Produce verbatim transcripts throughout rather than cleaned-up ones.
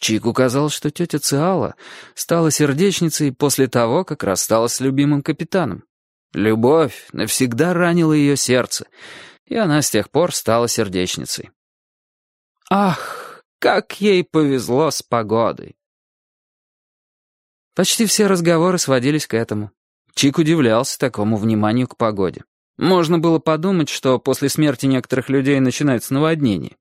Чику казалось, что тетя Циала стала сердечницей после того, как рассталась с любимым капитаном. Любовь навсегда ранила ее сердце, и она с тех пор стала сердечницей. Ах, как ей повезло с погодой! Почти все разговоры сводились к этому. Чик удивлялся такому вниманию к погоде. Можно было подумать, что после смерти некоторых людей начинается наводнение.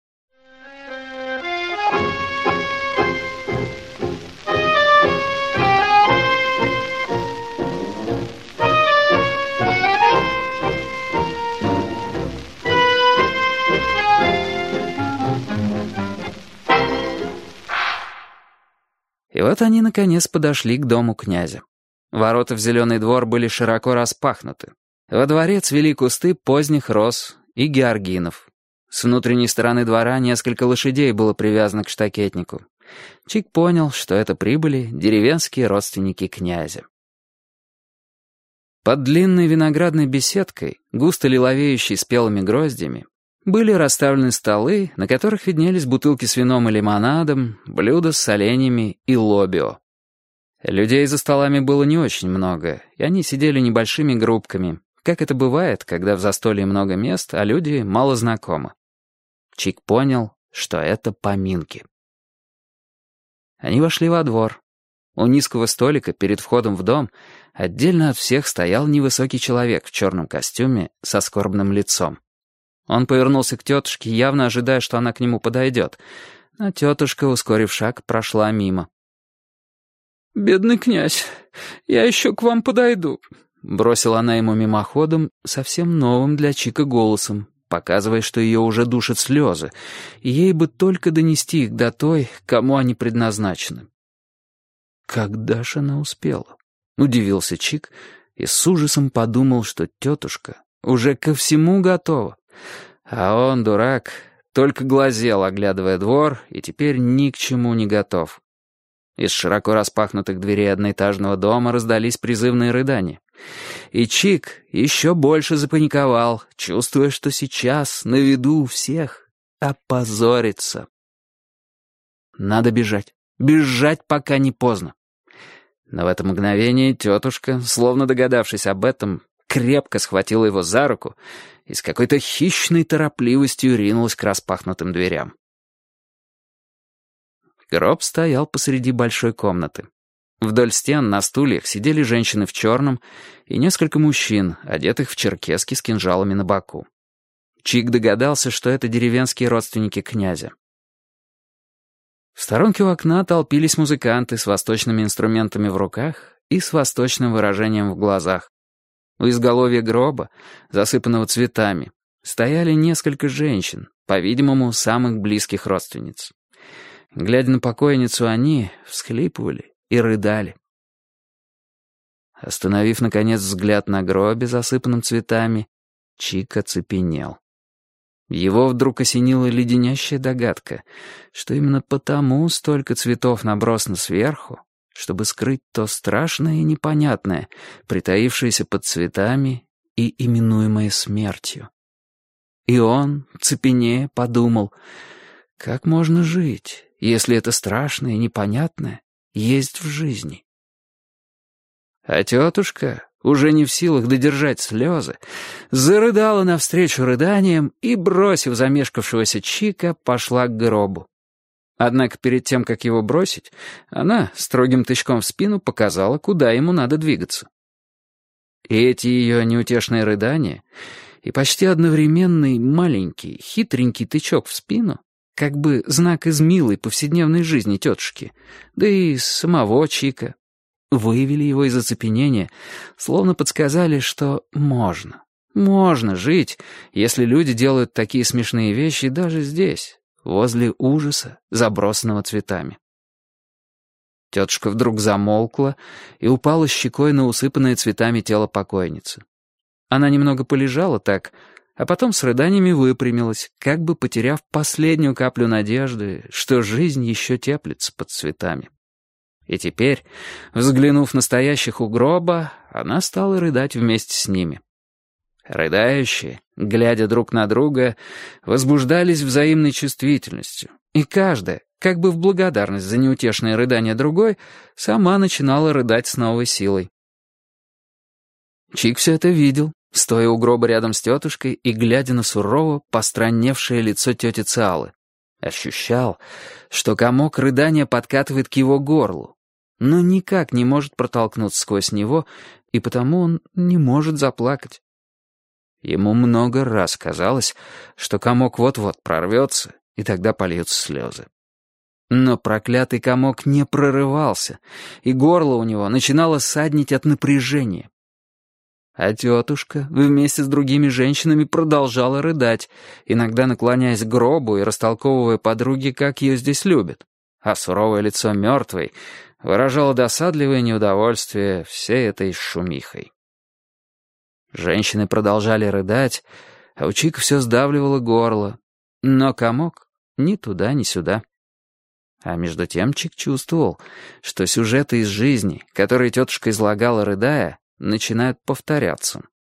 И вот они, наконец, подошли к дому князя. Ворота в Зеленый двор были широко распахнуты. Во дворе цвели кусты поздних роз и георгинов. С внутренней стороны двора несколько лошадей было привязано к штакетнику. Чик понял, что это прибыли деревенские родственники князя. Под длинной виноградной беседкой, густо лиловеющей спелыми гроздями, были расставлены столы, на которых виднелись бутылки с вином и лимонадом, блюда с соленьями и лобио. Людей за столами было не очень много, и они сидели небольшими группками, как это бывает, когда в застолье много мест, а люди мало знакомы. Чик понял, что это поминки. Они вошли во двор. У низкого столика перед входом в дом отдельно от всех стоял невысокий человек в черном костюме со скорбным лицом. Он повернулся к тетушке, явно ожидая, что она к нему подойдет, но тетушка, ускорив шаг, прошла мимо. «Бедный князь, я еще к вам подойду», — бросила она ему мимоходом, совсем новым для Чика голосом, показывая, что ее уже душат слезы, и ей бы только донести их до той, кому они предназначены. «Когда ж она успела?» — удивился Чик и с ужасом подумал, что тетушка уже ко всему готова. А он, дурак, только глазел, оглядывая двор, и теперь ни к чему не готов. Из широко распахнутых дверей одноэтажного дома раздались призывные рыдания. И Чик еще больше запаниковал, чувствуя, что сейчас на виду у всех опозорится. Надо бежать, бежать, пока не поздно. Но в это мгновение тетушка, словно догадавшись об этом, крепко схватила его за руку и с какой-то хищной торопливостью ринулась к распахнутым дверям. Гроб стоял посреди большой комнаты. Вдоль стен на стульях сидели женщины в черном и несколько мужчин, одетых в черкески с кинжалами на боку. Чик догадался, что это деревенские родственники князя. В сторонке у окна толпились музыканты с восточными инструментами в руках и с восточным выражением в глазах. У изголовья гроба, засыпанного цветами, стояли несколько женщин, по-видимому, самых близких родственниц. Глядя на покойницу, они всхлипывали и рыдали. Остановив, наконец, взгляд на гробе, засыпанном цветами, Чик оцепенел. Его вдруг осенила леденящая догадка, что именно потому столько цветов набросано сверху, чтобы скрыть то страшное и непонятное, притаившееся под цветами и именуемое смертью. И он, цепенея, подумал, как можно жить, если это страшное и непонятное есть в жизни? А тетушка, уже не в силах додержать слезы, зарыдала навстречу рыданиям и, бросив замешкавшегося Чика, пошла к гробу. Однако перед тем, как его бросить, она строгим тычком в спину показала, куда ему надо двигаться. И эти ее неутешные рыдания и почти одновременный маленький, хитренький тычок в спину, как бы знак из милой повседневной жизни тетушки, да и самого Чика, выявили его из оцепенения, словно подсказали, что можно, можно жить, если люди делают такие смешные вещи даже здесь, возле ужаса, забросанного цветами. Тетушка вдруг замолкла и упала щекой на усыпанное цветами тело покойницы. Она немного полежала так, а потом с рыданиями выпрямилась, как бы потеряв последнюю каплю надежды, что жизнь еще теплится под цветами. И теперь, взглянув на стоящих у гроба, она стала рыдать вместе с ними. Рыдающие, глядя друг на друга, возбуждались взаимной чувствительностью, и каждая, как бы в благодарность за неутешное рыдание другой, сама начинала рыдать с новой силой. Чик все это видел, стоя у гроба рядом с тетушкой и глядя на сурово постранневшее лицо тети Циалы. Ощущал, что комок рыдания подкатывает к его горлу, но никак не может протолкнуться сквозь него, и потому он не может заплакать. Ему много раз казалось, что комок вот-вот прорвется, и тогда польются слезы. Но проклятый комок не прорывался, и горло у него начинало саднить от напряжения. А тетушка вместе с другими женщинами продолжала рыдать, иногда наклоняясь к гробу и растолковывая подруге, как ее здесь любят. А суровое лицо мертвой выражало досадливое неудовольствие всей этой шумихой. Женщины продолжали рыдать, а у Чика все сдавливало горло. Но комок ни туда, ни сюда. А между тем Чик чувствовал, что сюжеты из жизни, которые тетушка излагала, рыдая, начинают повторяться.